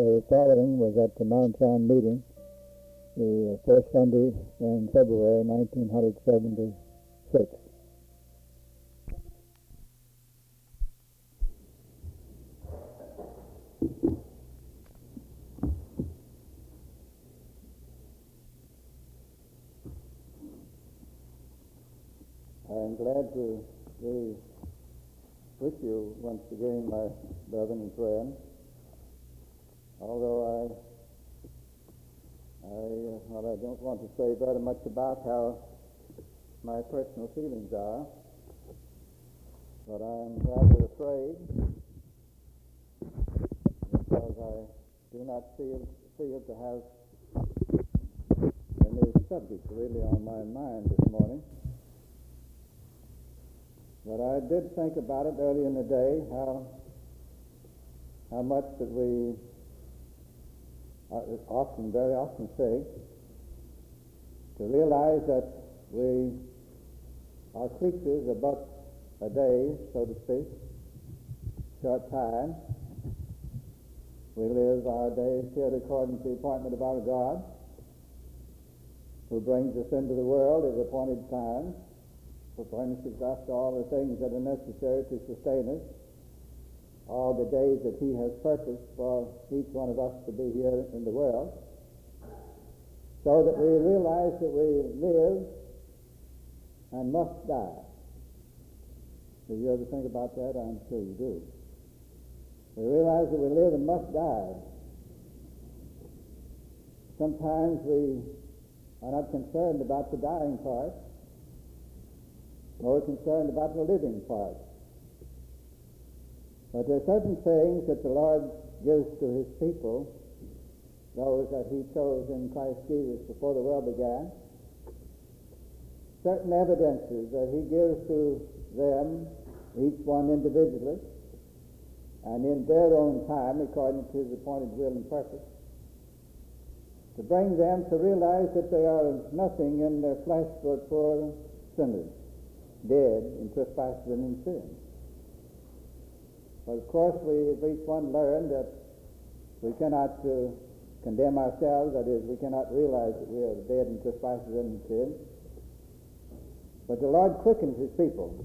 The following was at the Mount Zion meeting, the first Sunday in February 1976. I'm glad to be with you once again, my brother and friend. Although I don't want to say very much about how my personal feelings are, but I'm rather afraid because I do not feel to have any subject really on my mind this morning. But I did think about it early in the day, how much that we very often say, to realize that we are creatures of but a day, so to speak, short time. We live our days here according to the appointment of our God, who brings us into the world at appointed times, who furnishes us all the things that are necessary to sustain us, all the days that he has purposed for each one of us to be here in the world, so that we realize that we live and must die. Do you ever think about that? I'm sure you do. We realize that we live and must die. Sometimes we are not concerned about the dying part, nor concerned about the living part. But there are certain things that the Lord gives to his people, those that he chose in Christ Jesus before the world began, certain evidences that he gives to them, each one individually, and in their own time, according to his appointed will and purpose, to bring them to realize that they are nothing in their flesh but poor sinners, dead in trespasses and in sin. But of course, we each one learned that we cannot condemn ourselves, that is, we cannot realize that we are dead in trespasses and in sin. But the Lord quickens his people,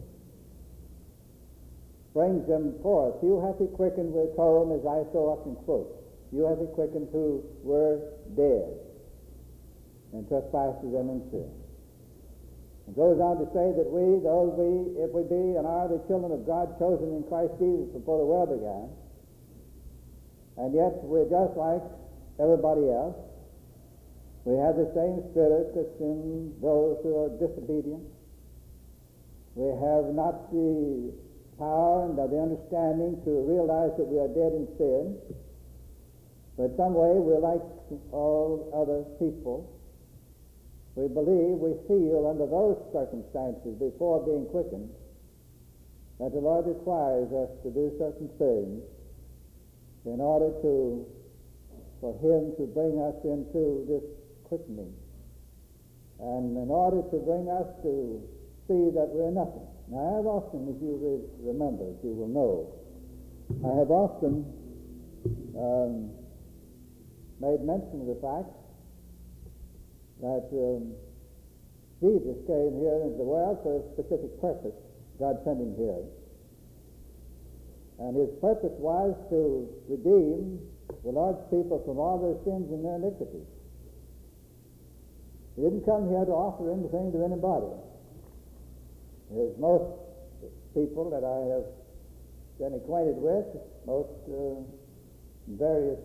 brings them forth. You hath he quickened, we're told, as I so often quote, you hath he quickened who were dead in trespasses and in sin. It goes on to say that if we be and are the children of God, chosen in Christ Jesus before the world began, and yet we're just like everybody else. We have the same spirit that's in those who are disobedient. We have not the power and the understanding to realize that we are dead in sin, but some way we're like all other people. We believe, we feel under those circumstances before being quickened that the Lord requires us to do certain things in order for him to bring us into this quickening, and in order to bring us to see that we're nothing. Now, I have often, as you remember, as you will know, I have often made mention of the fact that Jesus came here into the world for a specific purpose. God sent him here. And his purpose was to redeem the Lord's people from all their sins and their iniquities. He didn't come here to offer anything to anybody. As most people that I have been acquainted with, most various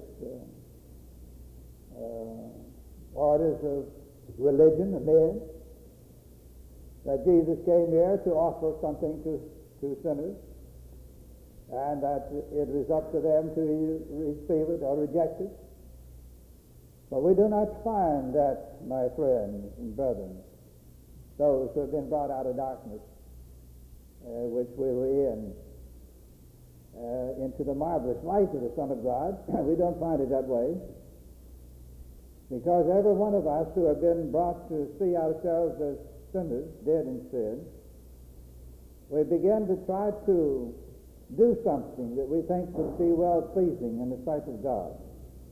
orders of religion and men, that Jesus came here to offer something to sinners, and that it was up to them to receive it or reject it. But we do not find that, my friends and brethren, those who have been brought out of darkness, which we were in, into the marvelous light of the Son of God. We don't find it that way. Because every one of us who have been brought to see ourselves as sinners, dead in sin, we begin to try to do something that we think would be well-pleasing in the sight of God.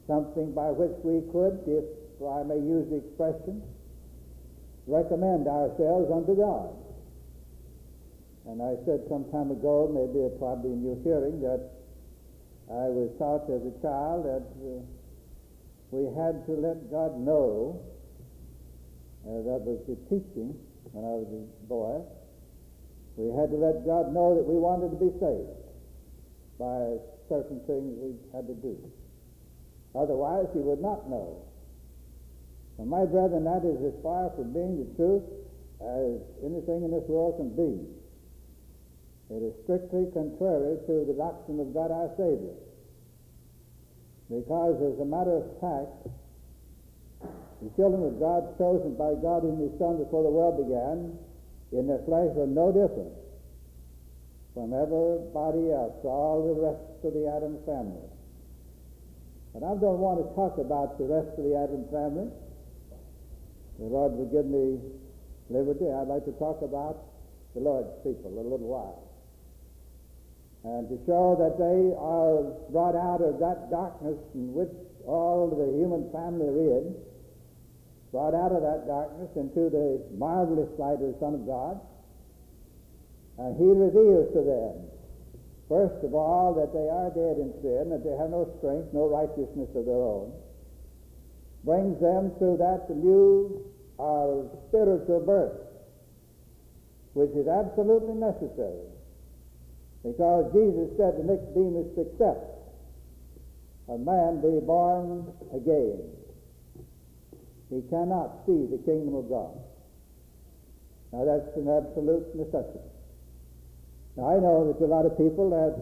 something by which we could, if I may use the expression, recommend ourselves unto God. And I said some time ago, maybe probably in your hearing, that I was taught as a child that we had to let God know, that was the teaching when I was a boy, we had to let God know that we wanted to be saved by certain things we had to do. Otherwise, he would not know. And my brethren, that is as far from being the truth as anything in this world can be. It is strictly contrary to the doctrine of God our Savior. Because, as a matter of fact, the children of God, chosen by God in his Son before the world began, in their flesh were no different from everybody else, all the rest of the Adam family. But I don't want to talk about the rest of the Adam family. The Lord will give me liberty. I'd like to talk about the Lord's people a little while, and to show that they are brought out of that darkness in which all the human family are in, brought out of that darkness into the marvelous light of the Son of God. And he reveals to them, first of all, that they are dead in sin, that they have no strength, no righteousness of their own. Brings them to that new spiritual birth, which is absolutely necessary. Because Jesus said to Nicodemus, except a man be born again, he cannot see the kingdom of God. Now that's an absolute necessity. Now I know that there are a lot of people that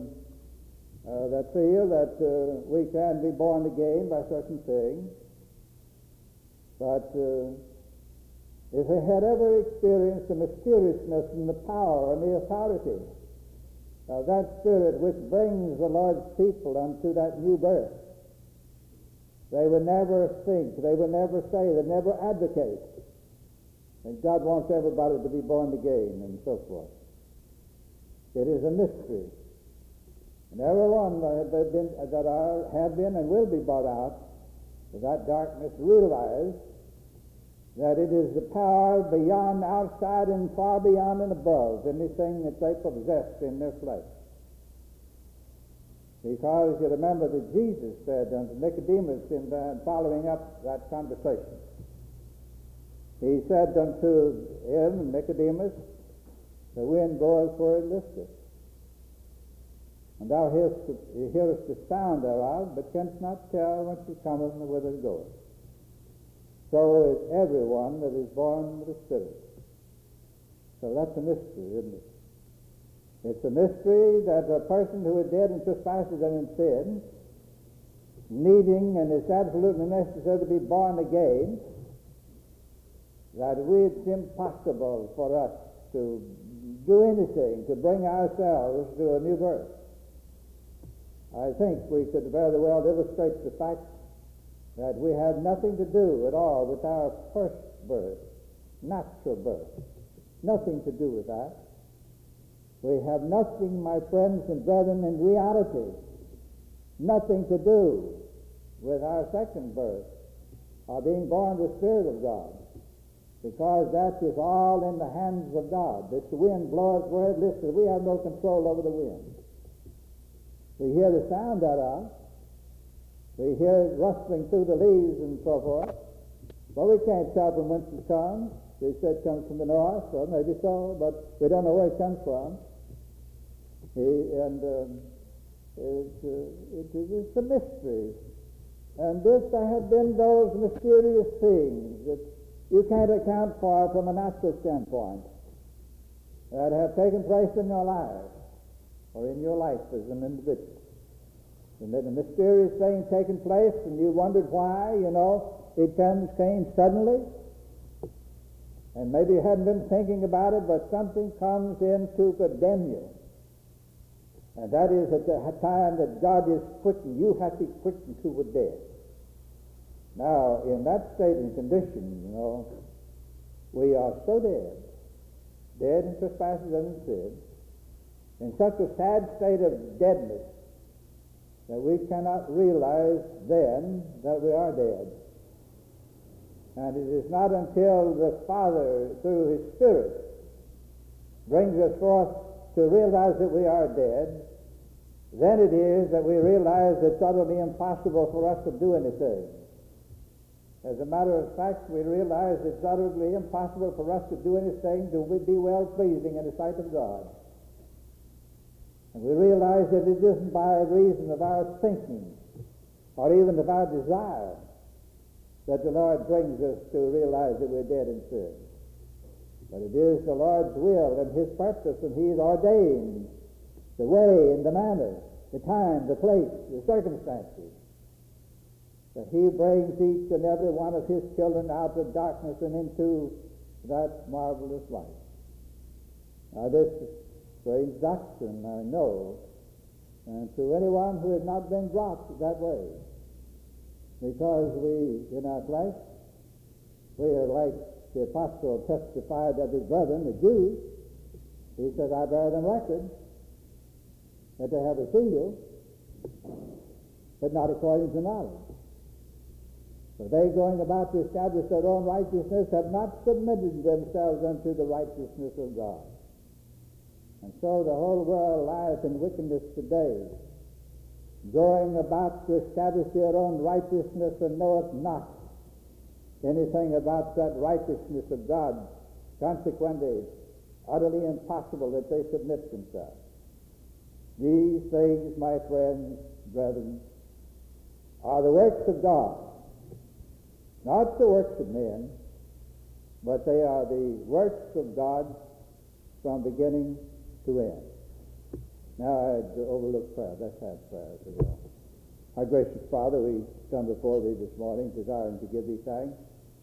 feel that we can be born again by certain things, but if they had ever experienced the mysteriousness and the power and the authority of that Spirit which brings the Lord's people unto that new birth, they would never think, they would never say, they would never advocate that God wants everybody to be born again and so forth. It is a mystery. And everyone that have been and will be brought out of that darkness realize that it is the power beyond, outside, and far beyond and above anything that they possess in their flesh. Because you remember that Jesus said unto Nicodemus in following up that conversation, he said unto him, Nicodemus, the wind bloweth where it listeth, and thou hearest the sound thereof, but canst not tell whence it cometh and whither it goeth. So is everyone that is born of the Spirit. So that's a mystery, isn't it? It's a mystery that a person who is dead in trespasses and in sin, needing, and it's absolutely necessary to be born again, that it's impossible for us to do anything to bring ourselves to a new birth. I think we could very well illustrate the fact that we have nothing to do at all with our first birth, natural birth. Nothing to do with that. We have nothing, my friends and brethren, in reality, nothing to do with our second birth, or being born of the Spirit of God, because that is all in the hands of God. This wind blows where it listeth. We have no control over the wind. We hear the sound thereof. We hear it rustling through the leaves and so forth, but we can't tell from whence it comes. They said it comes from the north, well, maybe so, but we don't know where it comes from. It's a mystery. And this have been those mysterious things that you can't account for from a natural standpoint, that have taken place in your life, or in your life as an individual. And then a mysterious thing taken place, and you wondered why, it came suddenly, and maybe you hadn't been thinking about it, but something comes in to condemn you. And that is at the time that God is quickened, you have to be quickened to with death. Now, in that state and condition, we are so dead in trespasses and in sin, in such a sad state of deadness, that we cannot realize then that we are dead. And it is not until the Father, through His Spirit, brings us forth to realize that we are dead, then it is that we realize it's utterly impossible for us to do anything. As a matter of fact, we realize it's utterly impossible for us to do anything to be well-pleasing in the sight of God. And we realize that it isn't by reason of our thinking or even of our desire that the Lord brings us to realize that we're dead in sin. But it is the Lord's will and His purpose, and He's ordained the way and the manner, the time, the place, the circumstances, that He brings each and every one of His children out of darkness and into that marvelous light. Now this is strange doctrine, I know, and to anyone who has not been brought that way, because we, in our flesh, we are like the apostle testified of his brethren, the Jews. He says, I bear them record that they have a seal, but not according to knowledge. For they, going about to establish their own righteousness, have not submitted themselves unto the righteousness of God. And so the whole world lieth in wickedness today, going about to establish their own righteousness, and knoweth not anything about that righteousness of God. Consequently, utterly impossible that they submit themselves. These things, my friends, brethren, are the works of God, not the works of men, but they are the works of God from beginning to end. Now I overlook prayer. Let's have prayer as we go. Our gracious Father, we come before Thee this morning, desiring to give Thee thanks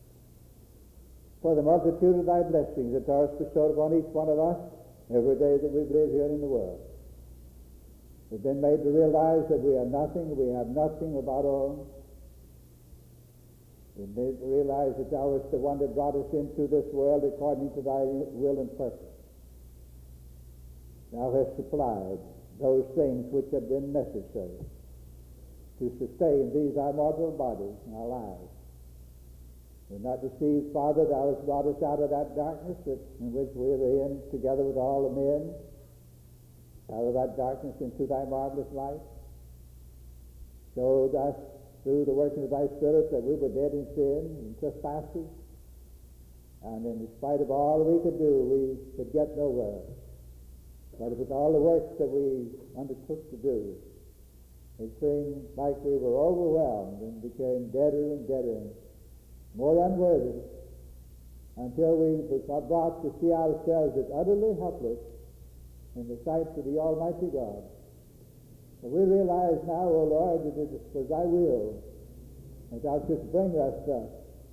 for the multitude of Thy blessings that Thou hast bestowed upon each one of us every day that we live here in the world. We've been made to realize that we are nothing, we have nothing of our own. We've made to realize that Thou art the one that brought us into this world according to Thy will and purpose. Thou hast supplied those things which have been necessary to sustain these our mortal bodies and our lives. We're not deceived, Father. Thou hast brought us out of that darkness in which we were in, together with all the men, out of that darkness into Thy marvelous light. Showed us through the working of Thy Spirit that we were dead in sin and trespasses, and in spite of all we could do, we could get nowhere. But with all the works that we undertook to do, it seemed like we were overwhelmed and became deader and deader and more unworthy, until we were brought to see ourselves as utterly helpless in the sight of the Almighty God. And we realize now, O Lord, that it is for Thy will that Thou shouldst bring us thus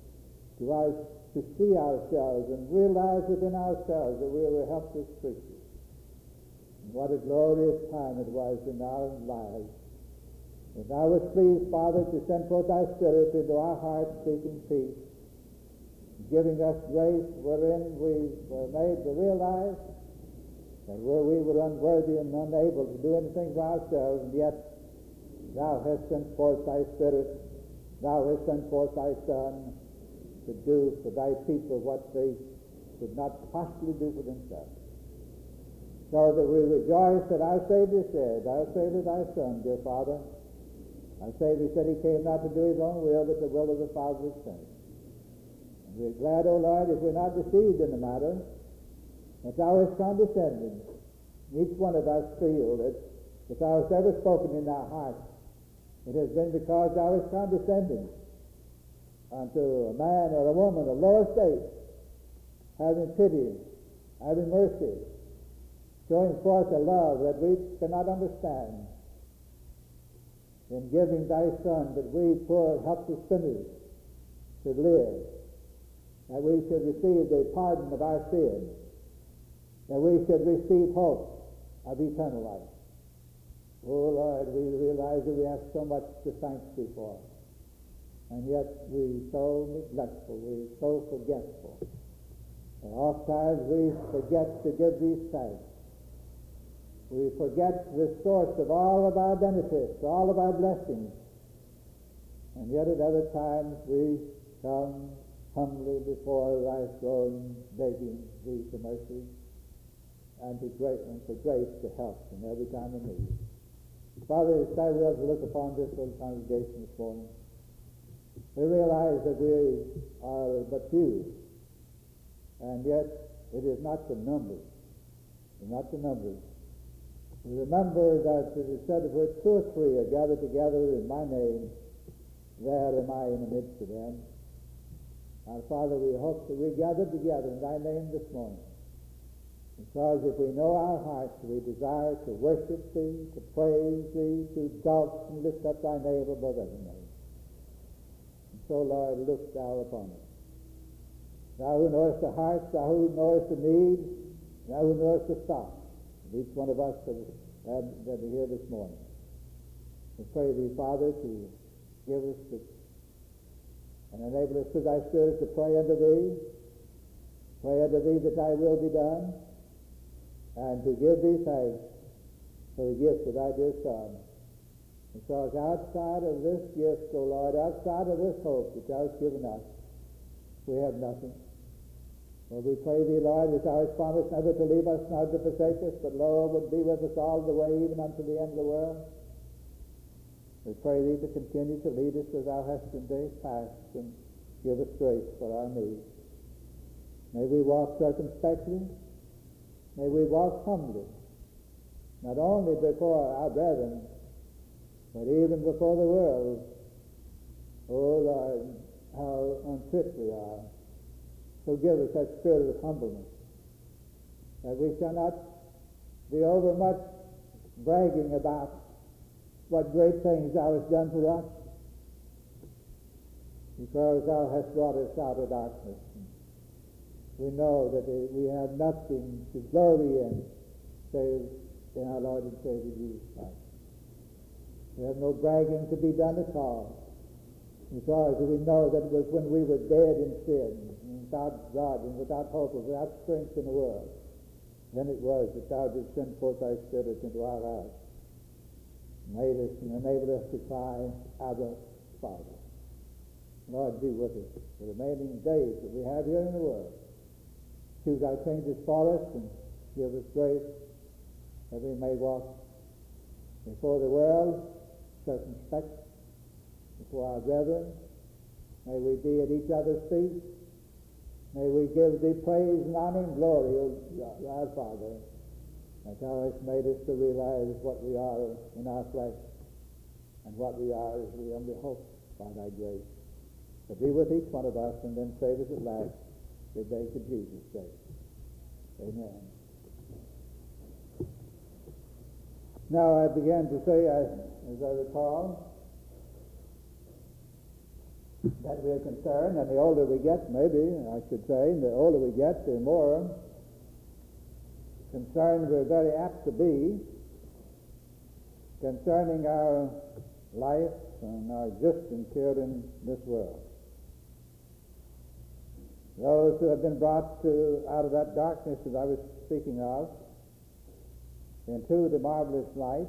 to see ourselves and realize within ourselves that we were helpless creatures. What a glorious time it was in our lives. And Thou wast pleased, Father, to send forth Thy Spirit into our hearts, speaking peace, giving us grace wherein we were made to realize that where we were unworthy and unable to do anything for ourselves, and yet Thou hast sent forth Thy Spirit, Thou hast sent forth Thy Son to do for Thy people what they could not possibly do for themselves. So that we rejoice that our Savior said, Our Savior, Thy Son, dear Father. Our Savior said He came not to do His own will, but the will of the Father His Son. And we're glad, O Lord, if we're not deceived in the matter, that Thou hast condescended. Each one of us feel that if Thou hast ever spoken in our hearts, it has been because Thou hast condescended unto a man or a woman of low estate, having pity, having mercy, showing forth a love that we cannot understand, in giving Thy Son that we poor helpless sinners should live, that we should receive the pardon of our sins, that we should receive hope of eternal life. Oh Lord, we realize that we have so much to thank Thee for, and yet we're so neglectful, we're so forgetful, and oft times we forget to give Thee thanks. We forget the source of all of our benefits, all of our blessings. And yet at other times we come humbly before thy throne, begging thee for mercy and for grace to help in every time of need. Father, it's thy will to look upon this little congregation this morning. We realize that we are but few, and yet it is not the numbers. It's not the numbers. We remember that it is said, where two or three are gathered together in my name, there am I in the midst of them. Our Father, we hope that we gather together in thy name this morning, because if we know our hearts, we desire to worship thee, to praise thee, to exalt and lift up thy name above every name. And so, Lord, look thou upon us. Thou who knowest the hearts, thou who knowest the need, thou who knowest the thoughts of each one of us that are here this morning. We pray thee, Father, to give us and enable us through thy Spirit to pray unto thee that thy will be done, and to give thee thanks for the gift of thy dear Son. Because outside of this gift, O Lord, outside of this hope that thou hast given us, we have nothing. For we pray thee, Lord, as thou hast promised never to leave us, nor to forsake us, but lo, would be with us all the way, even unto the end of the world. We pray thee to continue to lead us as thou hast in days past, and give us grace for our needs. May we walk circumspectly. May we walk humbly, not only before our brethren, but even before the world. Oh Lord, how unfit we are. So give us that spirit of humbleness, that we shall not be overmuch bragging about what great things thou hast done for us, because thou hast brought us out of darkness. We know that we have nothing to glory in save in our Lord and Savior Jesus Christ. We have no bragging to be done at all, because we know that it was when we were dead in sin, and without God and without hope and without strength in the world, then it was that thou didst send forth thy Spirit into our hearts, made us and enabled us to cry, Abba, Father. Lord, be with us the remaining days that we have here in the world. Choose our changes for us and give us grace that we may walk before the world circumspect, before our brethren. May we be at each other's feet. May we give thee praise and honor and glory, O our Father, that thou hast made us to realize what we are in our flesh and what we are as we humbly hope by thy grace. So be with each one of us, and then save us at last. We beg for Jesus' sake. Amen. Now I began to say, as I recall, that we are concerned, and the older we get, maybe, I should say, the older we get, the more concerned we're very apt to be concerning our life and our existence here in this world. Those who have been brought out of that darkness that I was speaking of into the marvelous light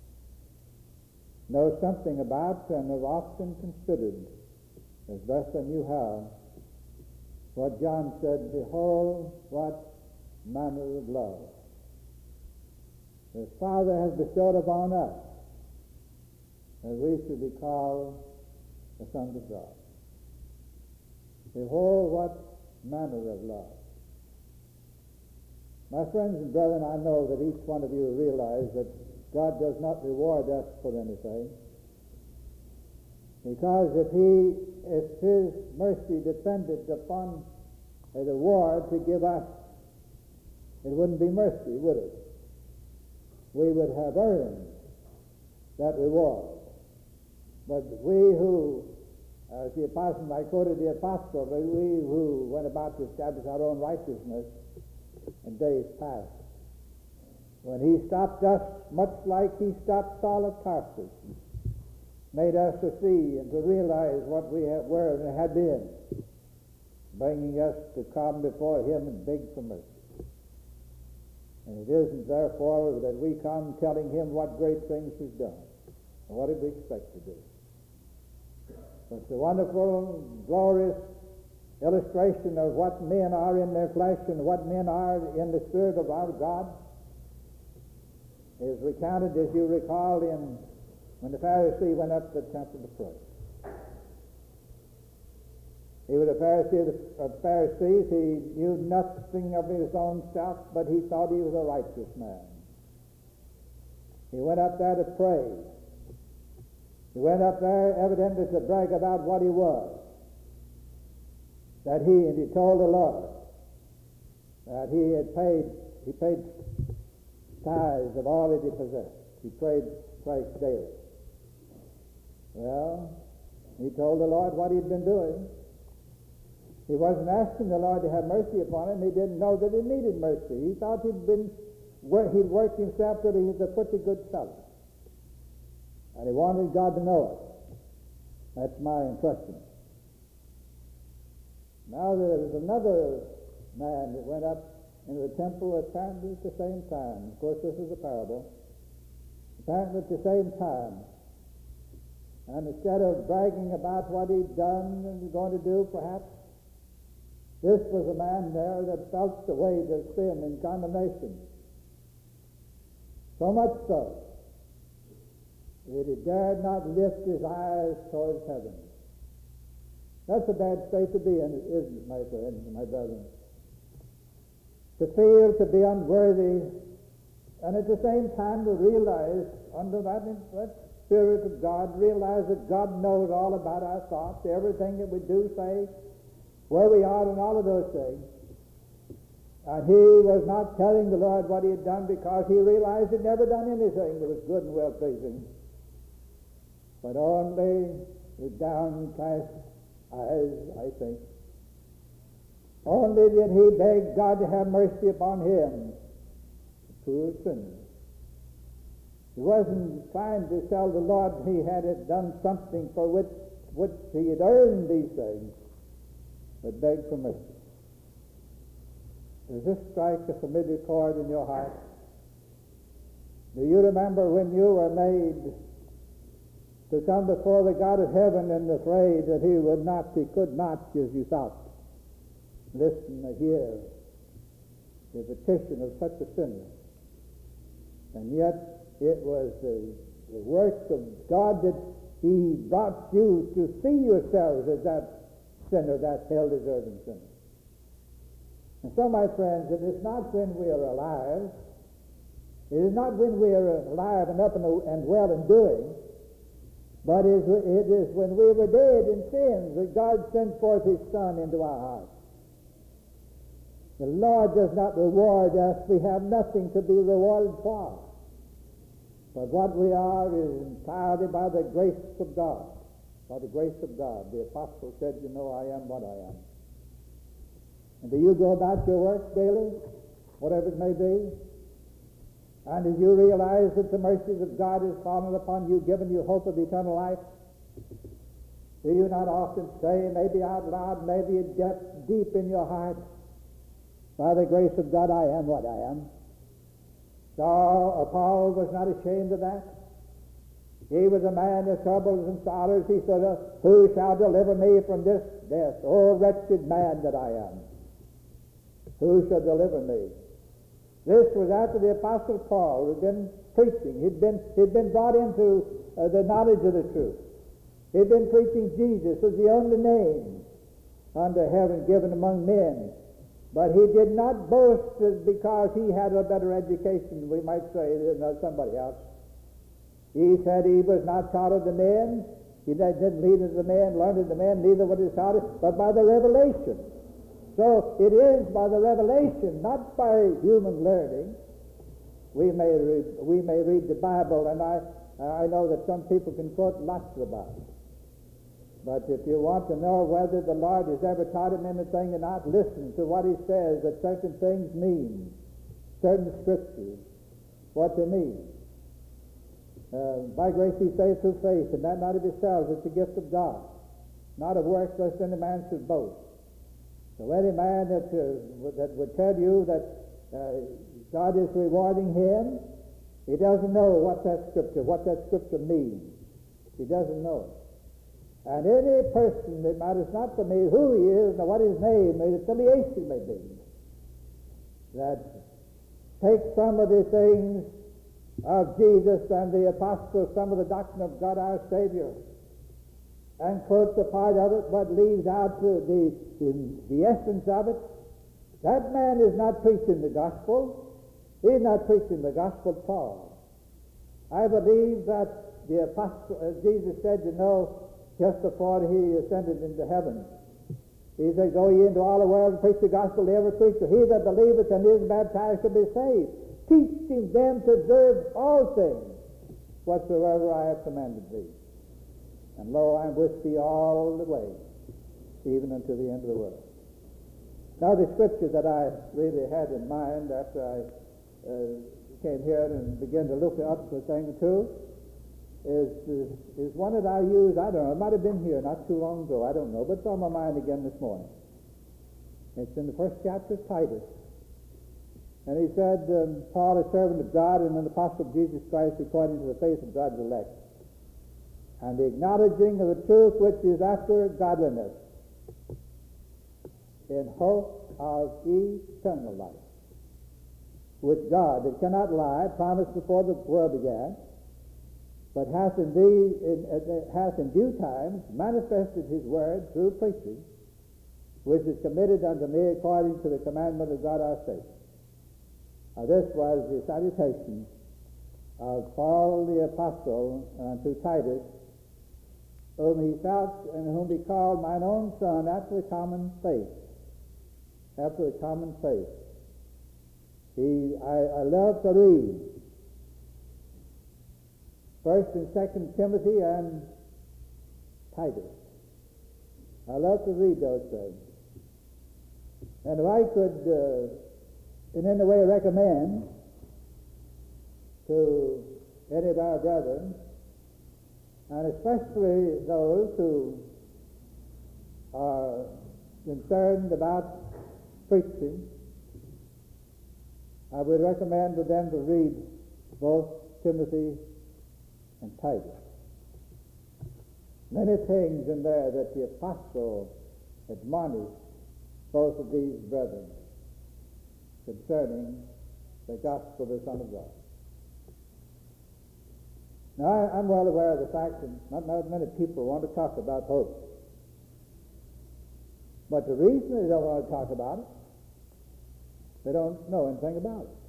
know something about and have often considered, as best I knew how, what John said, behold, what manner of love the Father has bestowed upon us, that we should be called the sons of God. Behold, what manner of love. My friends and brethren, I know that each one of you realize that God does not reward us for anything, because if his mercy depended upon a reward to give us, it wouldn't be mercy, would it? We would have earned that reward. But we who, as the apostle, I quoted the apostle, but we who went about to establish our own righteousness in days past, when he stopped us, much like he stopped Saul of Tarsus, made us to see and to realize what we were and had been, bringing us to come before him and beg for mercy. And it isn't therefore that we come telling him what great things we've done and what did we expect to do. But the wonderful, glorious illustration of what men are in their flesh and what men are in the Spirit of our God is recounted, as you recall, in when the Pharisee went up to the temple to pray. He was a Pharisee of Pharisees. He knew nothing of his own self, but he thought he was a righteous man. He went up there to pray. He went up there evidently to brag about what he was. And he told the Lord that he paid tithes of all that he possessed. He prayed twice daily. Well, he told the Lord what he'd been doing. He wasn't asking the Lord to have mercy upon him. He didn't know that he needed mercy. He thought he'd worked himself till he was a pretty good fellow. And he wanted God to know it. That's my impression. Now there was another man that went up into the temple apparently at the same time. Of course, this is a parable. Apparently at the same time. And instead of bragging about what he'd done and was going to do, perhaps, this was a man there that felt the weight of sin and condemnation. So much so that he dared not lift his eyes towards heaven. That's a bad state to be in, isn't it, my friends and my brethren? To feel to be unworthy, and at the same time to realize, under that Spirit of God, realize that God knows all about our thoughts, everything that we do, say, where we are, and all of those things. And he was not telling the Lord what he had done because he realized he'd never done anything that was good and well-pleasing, but only with downcast eyes, I think. Only did he beg God to have mercy upon him, the poor sinner. He wasn't trying to tell the Lord he had done something for which he had earned these things, but begged for mercy. Does this strike a familiar chord in your heart? Do you remember when you were made to come before the God of heaven and afraid that he could not, as you thought, listen or hear the petition of such a sinner? And yet it was the work of God that he brought you to see yourselves as that sinner, that hell-deserving sinner. And so, my friends, it is not when we are alive, it is not when we are alive and up and well and doing, but it is when we were dead in sins that God sent forth his Son into our hearts. The Lord does not reward us. We have nothing to be rewarded for. But what we are is entirely by the grace of God. By the grace of God. The apostle said, you know, I am what I am. And do you go about your work daily, whatever it may be? And do you realize that the mercies of God has fallen upon you, given you hope of eternal life? Do you not often say, maybe out loud, maybe deep in your heart, by the grace of God I am what I am? Paul was not ashamed of that. He was a man of troubles and sorrows. He said, who shall deliver me from this death? Oh, wretched man that I am. Who shall deliver me? This was after the Apostle Paul had been preaching. He'd been brought into the knowledge of the truth. He'd been preaching Jesus as the only name under heaven given among men. But he did not boast because he had a better education, we might say, than somebody else. He said he was not taught of the men. He didn't lead of the men, learn of the men, neither was he taught it, but by the revelation. So it is by the revelation, not by human learning. We may read the Bible, and I know that some people can quote lots about it. But if you want to know whether the Lord has ever taught him anything or not, listen to what he says that certain things mean, certain scriptures, what they mean. By grace he saved through faith, and that not of yourselves, it's the gift of God, not of works, lest any man should boast. So any man that would tell you that God is rewarding him. He doesn't know what that scripture means. He doesn't know it. And any person, it matters not to me who he is nor what his name or his affiliation may be, that takes some of the things of Jesus and the apostles, some of the doctrine of God our Savior, and quotes a part of it but leaves out the essence of it, that man is not preaching the gospel. He's not preaching the gospel at all. I believe that the apostle, Jesus said, just before he ascended into heaven, he said, "Go ye into all the world and preach the gospel to every creature. He that believeth and is baptized shall be saved, teaching them to observe all things whatsoever I have commanded thee. And lo, I am with thee all the way, even unto the end of the world." Now, the scripture that I really had in mind after I came here and began to look up a thing or two is one that I used, I don't know, it might have been here not too long ago, I don't know, but it's on my mind again this morning. It's in the first chapter of Titus. And he said, Paul, a servant of God and an apostle of Jesus Christ, according to the faith of God's elect, and the acknowledging of the truth which is after godliness, in hope of eternal life, which God, that cannot lie, promised before the world began, but hath in due time manifested his word through preaching, which is committed unto me according to the commandment of God our Savior. Now, this was the salutation of Paul the apostle unto Titus, whom he felt and whom he called mine own son after the common faith. After the common faith. I love to read 1st and 2nd Timothy and Titus. I love to read those things. And if I could in any way recommend to any of our brethren, and especially those who are concerned about preaching, I would recommend to them to read both Timothy and Titus. Many things in there that the apostle admonished both of these brethren concerning the gospel of the Son of God. Now, I'm well aware of the fact that not many people want to talk about hope. But the reason they don't want to talk about it, they don't know anything about it.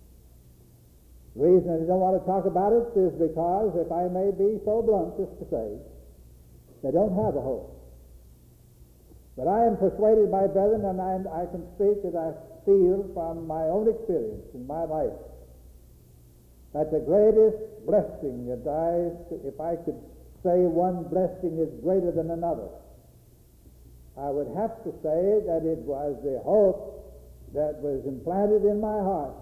The reason they don't want to talk about it is because, if I may be so blunt as to say, they don't have a hope. But I am persuaded, my brethren, and I can speak as I feel from my own experience in my life, that the greatest blessing that if I could say one blessing is greater than another, I would have to say that it was the hope that was implanted in my heart,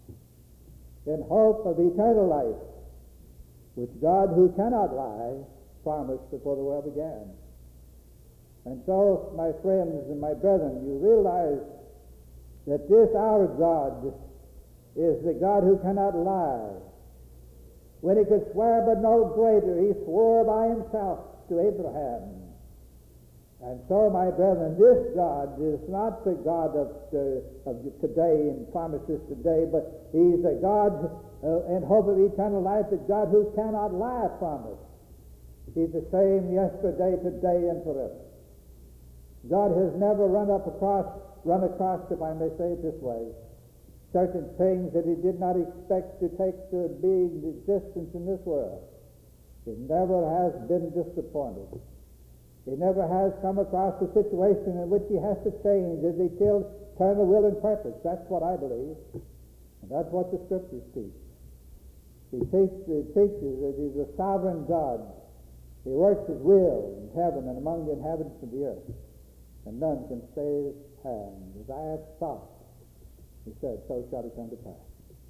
in hope of eternal life, which God, who cannot lie, promised before the world began. And so, my friends and my brethren, you realize that this our God is the God who cannot lie. When he could swear but no greater, he swore by himself to Abraham. And so, my brethren, this God is not the God of today and promises today, but he's a God in hope of eternal life, the God who cannot lie promised. He's the same yesterday, today, and forever. God has never run across, if I may say it this way, certain things that he did not expect to take to being existence in this world. He never has been disappointed. He never has come across a situation in which he has to change as he turn the will and purpose. That's what I believe. And that's what the scriptures teach. He teaches that he's a sovereign God. He works his will in heaven and among the inhabitants of the earth. And none can stay his hand. As I have thought, he said, so shall it come to pass.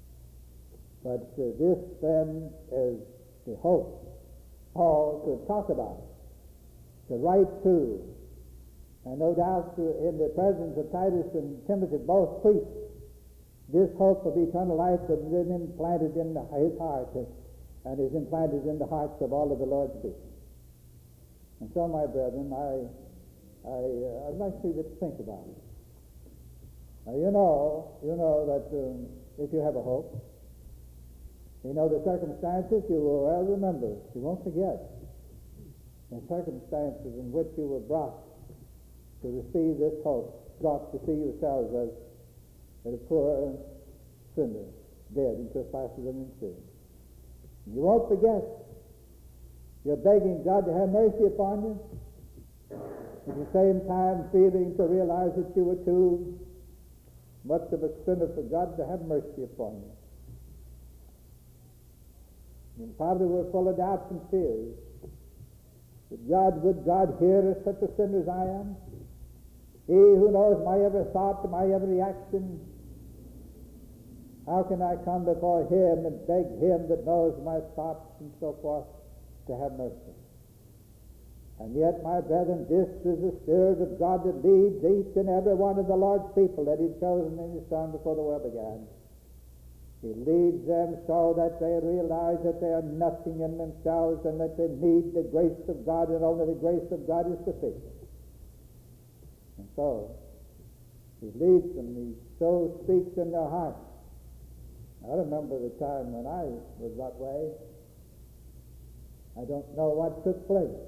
But this then is the hope Paul could talk about, to write to. And no doubt in the presence of Titus and Timothy, both preached this hope of eternal life that has been implanted in his heart and is implanted in the hearts of all of the Lord's people. And so, my brethren, I'd like you to think about it. Now, you know that if you have a hope, you know the circumstances you will well remember. You won't forget the circumstances in which you were brought to receive this hope, brought to see yourselves as a poor sinner, dead in trespasses and in sin. You won't forget. You're begging God to have mercy upon you. At the same time, feeling to realize that you were too much of a sinner for God to have mercy upon you. You probably were full of doubts and fears. Would God hear such a sinner as I am? He who knows my every thought, my every action. How can I come before him and beg him that knows my thoughts and so forth to have mercy? And yet, my brethren, this is the Spirit of God that leads each and every one of the Lord's people that He'd chosen in His Son before the world began. He leads them so that they realize that they are nothing in themselves and that they need the grace of God, and only the grace of God is sufficient. And so, He leads them, He so speaks in their hearts. I remember the time when I was that way. I don't know what took place,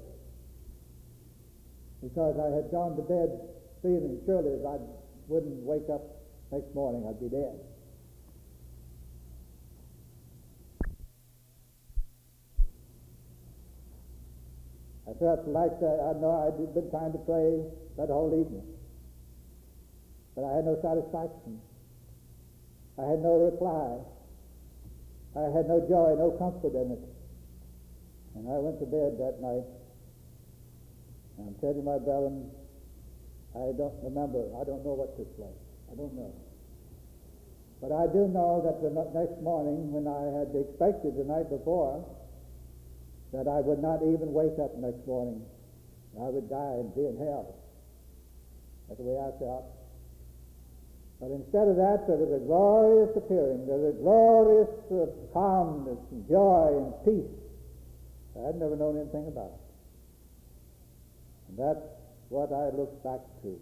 because I had gone to bed feeling surely if I wouldn't wake up next morning, I'd be dead. I felt like I know I'd been trying to pray that whole evening, but I had no satisfaction. I had no reply. I had no joy, no comfort in it. And I went to bed that night. And I'm telling you, my brethren, I don't remember. I don't know what took place. I don't know. But I do know that the next morning, when I had expected the night before that I would not even wake up next morning, I would die and be in hell. That's the way I felt. But instead of that, there was a glorious appearing. There was a glorious calmness and joy and peace. I had never known anything about it. And that's what I look back to.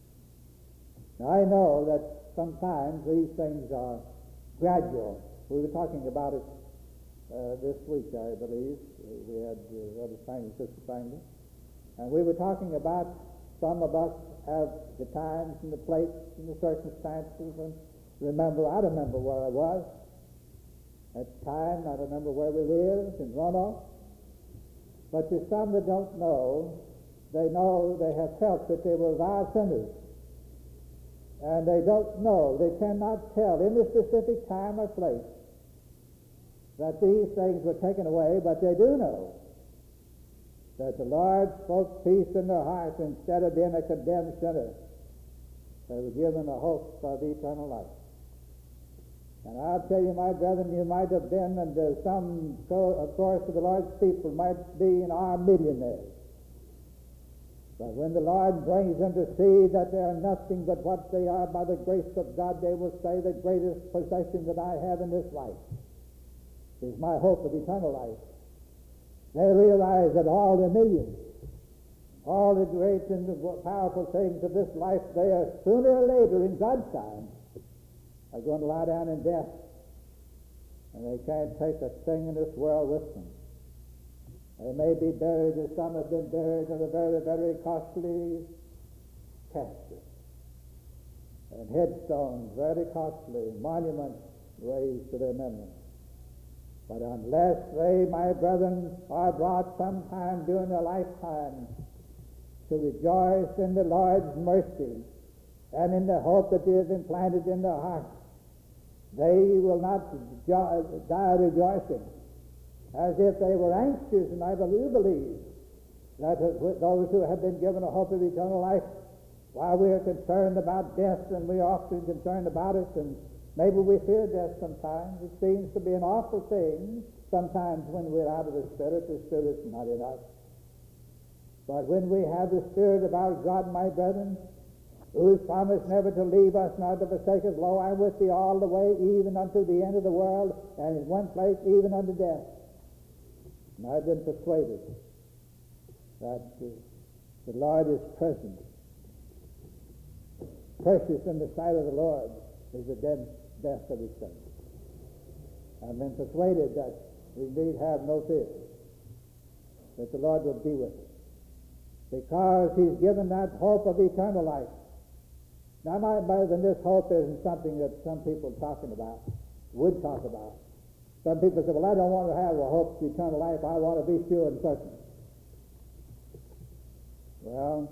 Now, I know that sometimes these things are gradual. We were talking about it this week, I believe. We had Brother Spangler, Sister Spangler. And we were talking about some of us have the times and the places and the circumstances. And I remember where I was at the time. I remember where we lived in Roanoke. But to some that don't know, they have felt that they were vile sinners. And they don't know, they cannot tell in the specific time or place that these things were taken away, but they do know that the Lord spoke peace in their hearts instead of being a condemned sinner. They were given a hope of eternal life. And I'll tell you, my brethren, you might have been, and some, of course, of the Lord's people might be in our millionaires. But when the Lord brings them to see that they are nothing but what they are by the grace of God, they will say, the greatest possession that I have in this life is my hope of eternal life. They realize that all the millions, all the great and the powerful things of this life, they are sooner or later in God's time are going to lie down in death. And they can't take a thing in this world with them. They may be buried, as some have been buried, in a very, very costly casket. And headstones, very costly, monuments raised to their memory. But unless they, my brethren, are brought sometime during their lifetime to rejoice in the Lord's mercy and in the hope that He has implanted in their hearts, they will not die rejoicing, as if they were anxious. And I believe that those who have been given a hope of eternal life, while we are concerned about death, and we are often concerned about it, and maybe we fear death sometimes. It seems to be an awful thing sometimes when we're out of the Spirit's not in us. But when we have the Spirit of our God, my brethren, whose promise never to leave us nor to forsake us. Lo, I'm with thee all the way, even unto the end of the world, and in one place, even unto death. And I've been persuaded that the Lord is present. Precious in the sight of the Lord is the death of his saints. I've been persuaded that we need have no fear, that the Lord will be with us, because he's given that hope of eternal life. Now, my brother, this hope isn't something that some people would talk about. Some people say, well, I don't want to have a hope of eternal life. I want to be sure and certain. Well,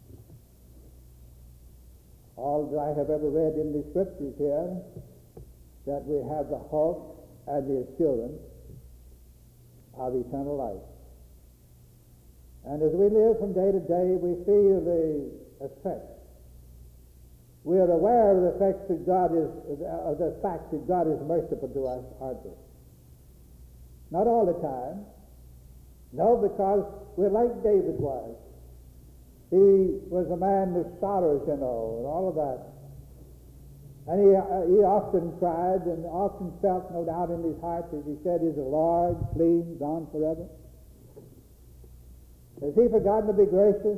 all that I have ever read in the scriptures here, that we have the hope and the assurance of eternal life. And as we live from day to day, we feel the effects. We are aware of the effects that of the fact that God is merciful to us, aren't we? Not all the time. No, because we're like David was. He was a man of sorrows, and all of that. And he often cried and often felt, no doubt, in his heart, as he said, is the Lord clean, gone forever? Has he forgotten to be gracious?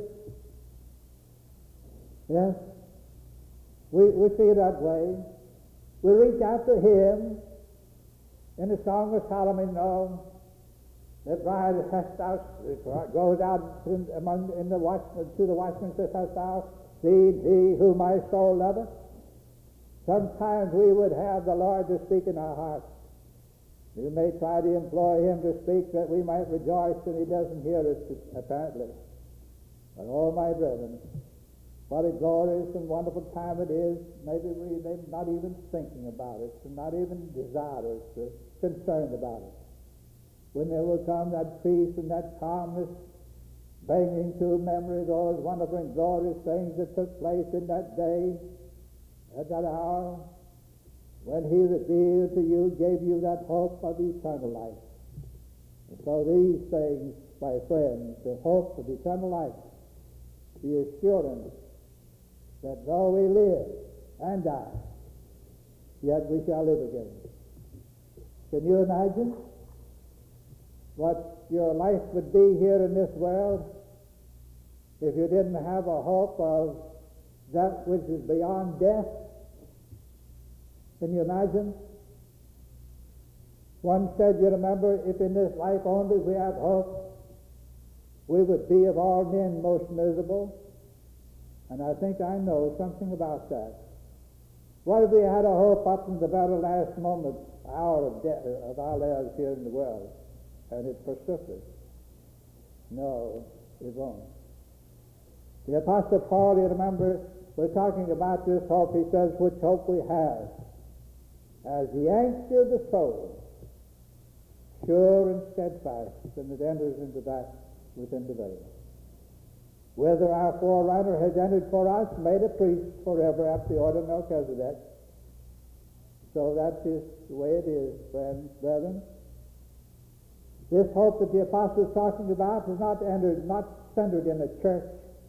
Yes. We feel that way. We reach out to him in the Song of Solomon, that bride hast thou, goes out to the watchman, says, hast thou seen he whom my soul loveth? Sometimes we would have the Lord to speak in our hearts. We may try to employ him to speak that we might rejoice, and he doesn't hear us, apparently. But, oh, my brethren, what a glorious and wonderful time it is. Maybe we may not even thinking about it, and not even desirous or concerned about it. When there will come that peace and that calmness, bringing to memory those wonderful and glorious things that took place in that day, at that hour, when he revealed to you, gave you that hope of eternal life. And so these things, my friends, the hope of eternal life, the assurance that though we live and die, yet we shall live again. Can you imagine what your life would be here in this world if you didn't have a hope of that which is beyond death? Can you imagine? One said, you remember, if in this life only we have hope, we would be of all men most miserable. And I think I know something about that. What if we had a hope up to the very last moment, hour of death of our lives here in the world, and it forsook us? No, it won't. The Apostle Paul, you remember, we're talking about this hope. He says, which hope we have, as the anchor of the soul, sure and steadfast, and it enters into that within the veil. Whether our forerunner has entered for us, made a priest forever after the order of Melchizedek. So that is the way it is, friends, brethren. This hope that the apostle is talking about is not centered in a church.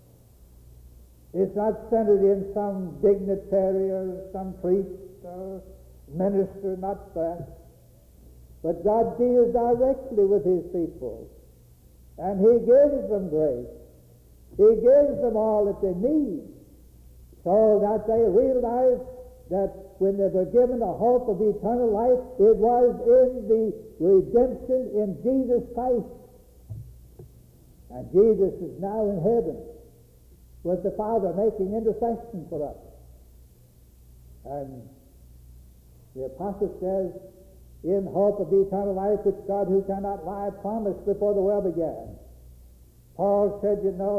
It's not centered in some dignitary or some priest or minister, not that. But God deals directly with his people, and he gives them grace. He gives them all that they need, so that they realize that when they were given a hope of eternal life, it was in the redemption in Jesus Christ. And Jesus is now in heaven with the Father making intercession for us. And the apostle says, in hope of eternal life, which God who cannot lie promised before the world began. Paul said,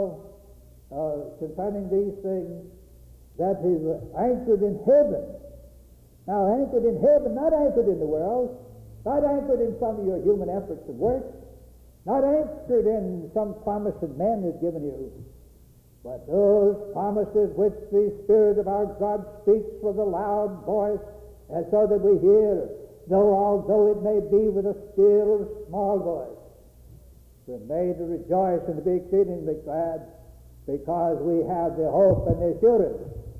concerning these things, that he was anchored in heaven. Now, anchored in heaven, not anchored in the world, not anchored in some of your human efforts of work, not anchored in some promise that man has given you, but those promises which the Spirit of our God speaks with a loud voice, and so that we hear, although it may be with a still small voice, we're made to rejoice and to be exceedingly glad, because we have the hope and the assurance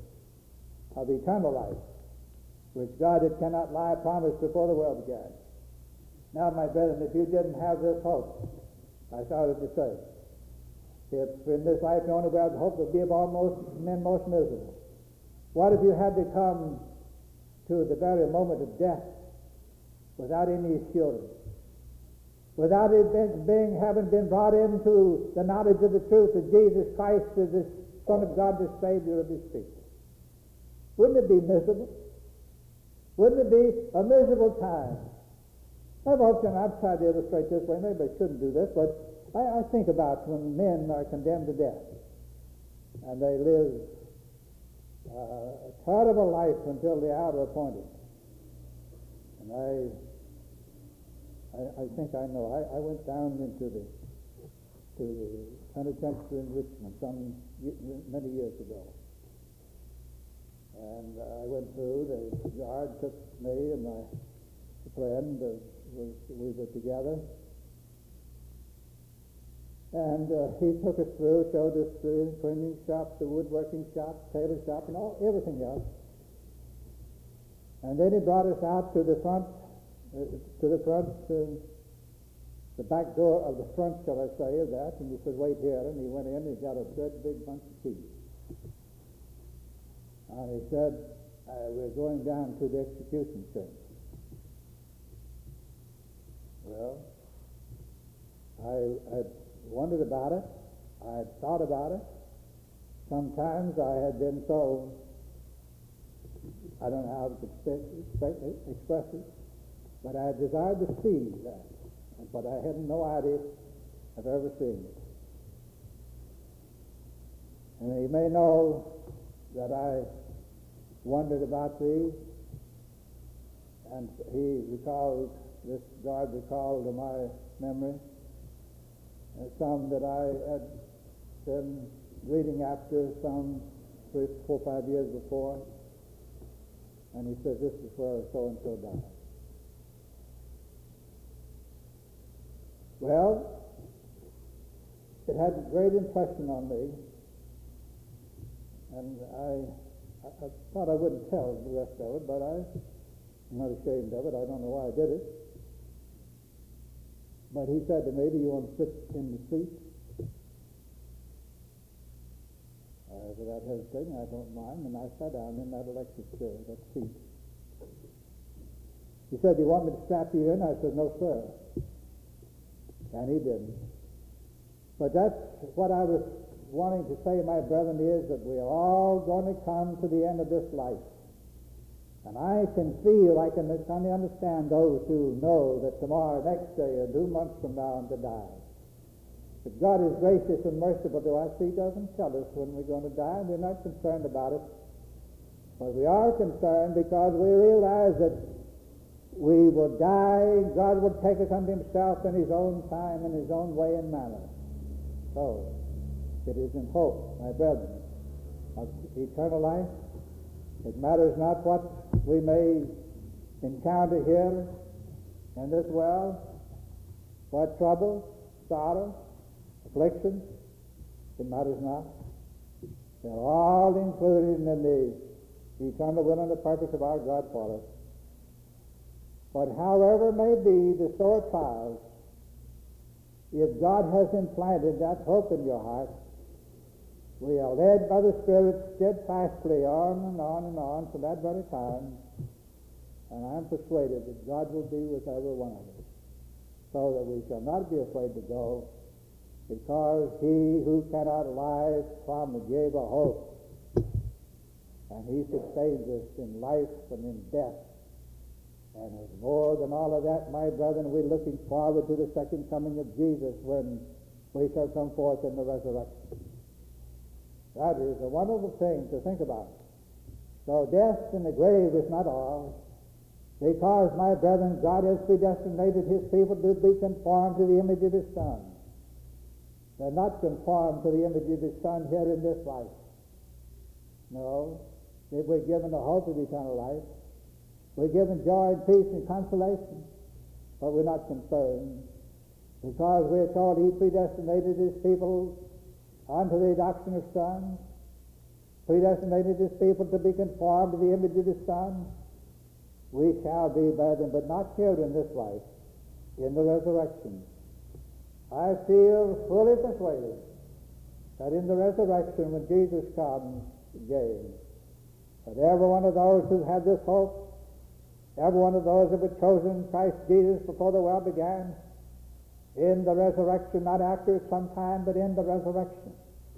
of eternal life, which God that cannot lie promised before the world began. Now, my brethren, if you didn't have this hope, I started to say, if in this life you only have hope, would be of all men most miserable. What if you had to come to the very moment of death without any assurance, without it having been brought into the knowledge of the truth that Jesus Christ is the Son of God, the Savior of his people? Wouldn't it be miserable? Wouldn't it be a miserable time? I've tried to illustrate this way. Maybe I shouldn't do this, but I think about when men are condemned to death and they live a terrible life until the hour appointed. And I think I know. I went down to the penitentiary in Richmond many years ago. And I went through. The guard took me and my friend. We were together. And he took us through, showed us the printing shop, the woodworking shop, tailor shop, and everything else. And then he brought us out to the front, the back door of the front, shall I say, of that. And he said, "Wait here." And he went in and he got a great big bunch of keys. And he said, "We're going down to the execution chamber." Well, I wondered about it. I had thought about it. Sometimes I had been so, I don't know how to express it, but I desired to see that, but I had no idea of ever seeing it. And you may know that I wondered about these, and this guard recalled to my memory some that I had been reading after some 3, 4, 5 years before. And he says, "This is where so-and-so died." Well, it had a great impression on me. And I thought I wouldn't tell the rest of it, but I'm not ashamed of it. I don't know why I did it. But he said to me, "Do you want to sit in the seat?" Without hesitating, I don't mind, and I sat down in that electric chair, that seat. He said, "Do you want me to strap you in?" I said, "No, sir." And he didn't. But that's what I was wanting to say, my brethren, is that we are all going to come to the end of this life. And I can feel, I can understand those who know that tomorrow, next day, or 2 months from now, I'm to die. But God is gracious and merciful to us. He doesn't tell us when we're going to die, and we're not concerned about it. But we are concerned because we realize that we will die. God will take us unto himself in his own time, in his own way and manner. So, it is in hope, my brethren, of eternal life. It matters not what we may encounter here in this world, what trouble, sorrow, affliction, it matters not. They're all included in the eternal will and the purpose of our God for us. But however may be the sore trials, if God has implanted that hope in your heart, we are led by the Spirit steadfastly on and on and on to that very time, and I'm persuaded that God will be with every one of us, so that we shall not be afraid to go, because he who cannot lie promised gave a hope, and he sustains us in life and in death. And as more than all of that, my brethren, we're looking forward to the second coming of Jesus, when we shall come forth in the resurrection. That is a wonderful thing to think about. So death in the grave is not all, because, my brethren, God has predestinated his people to be conformed to the image of his Son. They're not conformed to the image of his Son here in this life. No, if we're given the hope of eternal life, we're given joy and peace and consolation, but we're not concerned, because we're told he predestinated his people unto the adoption of sons, predestinated his people to be conformed to the image of his Son, we shall be brethren, but not children this life, in the resurrection. I feel fully persuaded that in the resurrection, when Jesus comes again, that every one of those who had this hope, every one of those who had chosen Christ Jesus before the world began, in the resurrection, not after some time, but in the resurrection,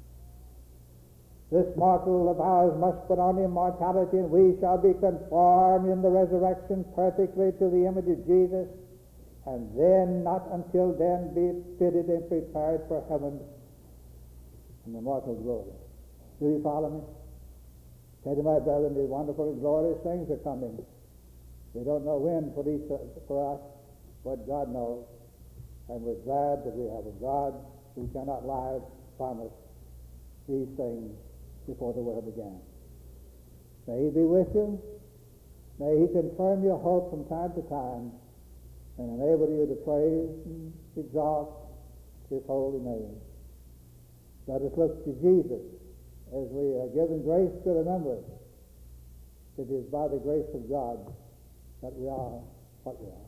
this mortal of ours must put on immortality, and we shall be conformed in the resurrection perfectly to the image of Jesus, and then, not until then, be fitted and prepared for heaven and immortal glory. Do you follow me? Say to my brethren, these wonderful and glorious things are coming. We don't know when for us, but God knows. And we're glad that we have a God who cannot lie, promise these things before the world began. May he be with you. May he confirm your hope from time to time and enable you to praise and exalt his holy name. Let us look to Jesus as we are given grace to remember it is by the grace of God that we are what we are.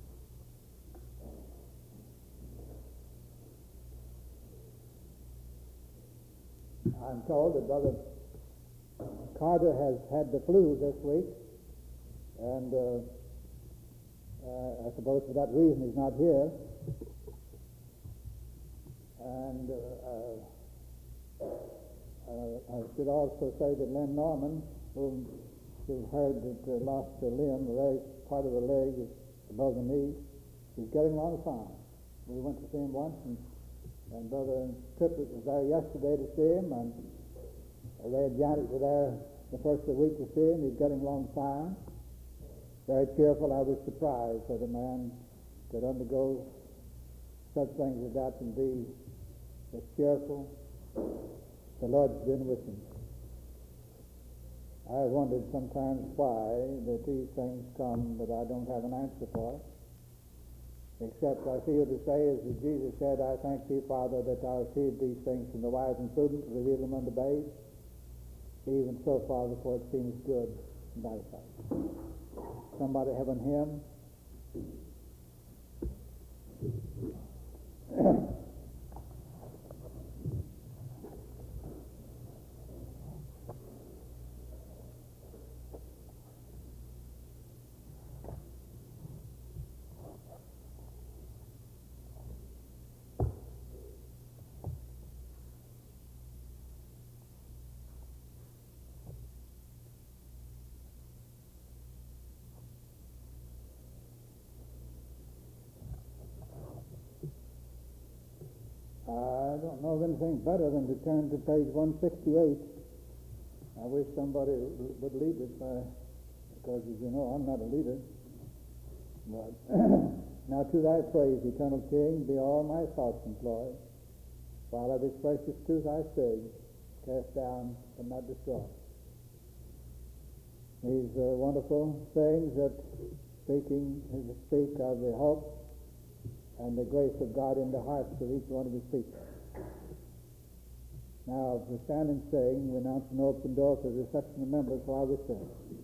I'm told that Brother Carter has had the flu this week, and I suppose for that reason he's not here. And I should also say that Lynn Norman, whom you've heard that lost a limb, the right part of the leg is above the knee, he's getting along fine. We went to see him once, and Brother Triplett was there yesterday to see him, and Ray and Janet were there the first of the week to see him. He's getting along fine. Very cheerful. I was surprised that a man could undergo such things as that and be as cheerful. The Lord's been with him. I wondered sometimes why that these things come that I don't have an answer for. Except I feel to say, as Jesus said, I thank thee, Father, that thou hast hid these things from the wise and prudent to reveal them unto babes. Even so, Father, for it seems good in thy sight. Somebody have a hymn? I don't know of anything better than to turn to page 168. I wish somebody would lead it, because as you know, I'm not a leader. But now to thy praise, eternal King, be all my thoughts employed, while of his precious truth I sing, cast down but not destroyed. These wonderful things that speak of the hope and the grace of God in the hearts of each one of his people. Now, if we stand and sing, we announce an open door for the reception of members while we sing.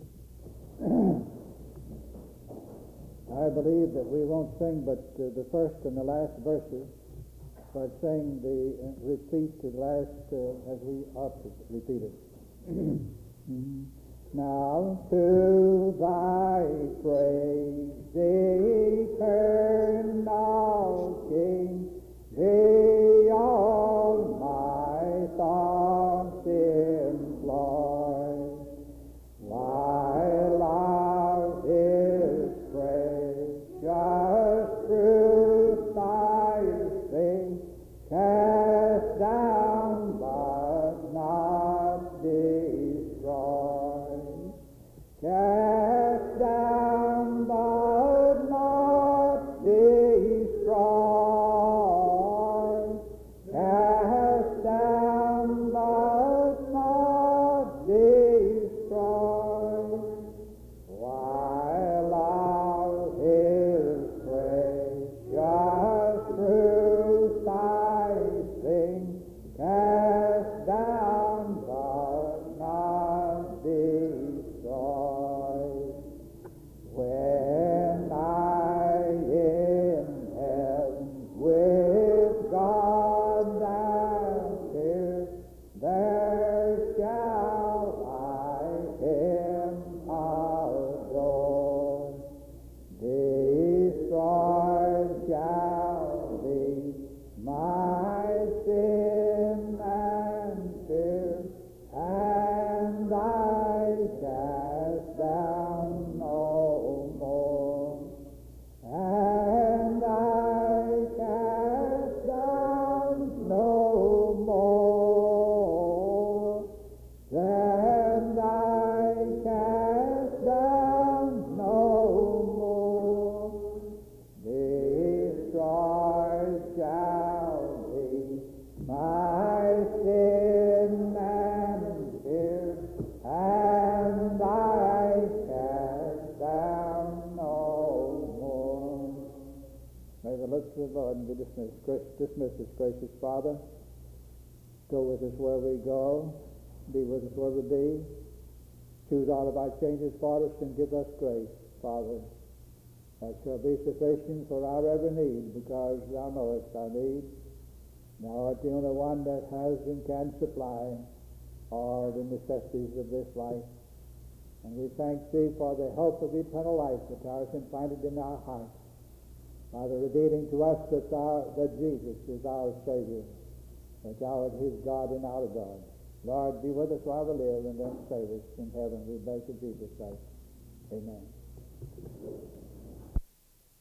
I believe that we won't sing but the first and the last verses, but sing the repeat to the last as we ought to repeat it. Now to thy praise, eternal King, be all my thoughts employ, while of his precious truth I sing, cast down but not destroy. Cast down the looks of the Lord and be dismissed. Dismiss us, gracious Father. Go with us where we go. Be with us where we be. Choose all of our changes for us and give us grace, Father, that shall be sufficient for our every need, because thou knowest our need. Thou art the only one that has and can supply all the necessities of this life. And we thank thee for the hope of eternal life that thou hast implanted in our hearts, Father, revealing to us that Jesus is our Savior, that thou art his God and our God. Lord, be with us while we live, and then save us in heaven. We beg of Jesus Christ. Amen.